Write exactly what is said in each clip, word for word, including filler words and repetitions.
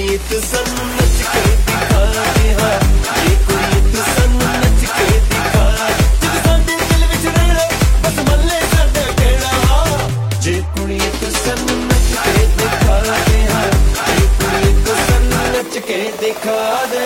ਕੁੜੀਏ ਤੂੰ ਸਾਨੂੰ ਨੱਚ ਕੇ ਦਿਖਾ ਦੇ ਹਾਂ, ਜੇ ਕੁੜੀਏ ਤੂੰ ਸਾਨੂੰ ਨੱਚ ਕੇ ਦਿਖਾ, ਜਦ ਸਾਡੇ ਦਿਲ ਵਿੱਚ ਰਹਿਣਾ ਬਸ ਮੱਲੇ ਸਾਡਾ ਕਹਿਣਾ ਹਾਂ, ਜੇ ਕੁੜੀਏ ਤੂੰ ਸਾਨੂੰ ਨੱਚ ਕੇ ਦਿਖਾ ਦੇ ਹਾਂ, ਜੇ ਕੁੜੀਏ ਤੂੰ ਸਾਨੂੰ ਨੱਚ ਕੇ ਦਿਖਾ ਦੇ।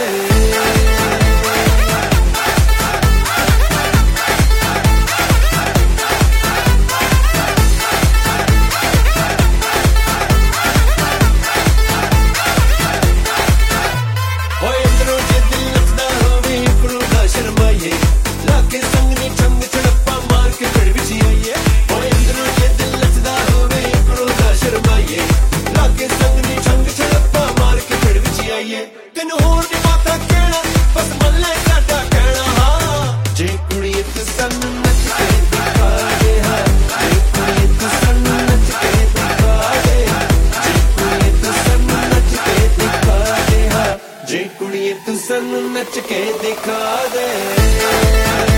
ਤੈਨੂੰ ਹੋਰ ਨੀ ਬਾਤਾਂ ਕਹਿਣਾ ਬਸ ਮੱਲੇ ਸਾਡਾ ਕਹਿਣਾ ਹਾਂ, ਜੇ ਕੁੜੀਏ ਤੂੰ ਸਾਨੂੰ ਨੱਚ ਕੇ ਦਿਖਾ ਦੇ ਹਾਂ, ਜੇ ਕੁੜੀਏ ਤੂੰ ਸਾਨੂੰ ਨੱਚ ਕੇ ਦਿਖਾ ਦੇ, ਜੇ ਕੁੜੀਏ ਤੂੰ ਸਾਨੂੰ ਨੱਚ ਕੇ ਦਿਖਾ ਦੇ ਹਾਂ, ਜੇ ਕੁੜੀਏ ਤੂੰ ਸਾਨੂੰ ਨੱਚ ਕੇ ਦਿਖਾ ਦੇ।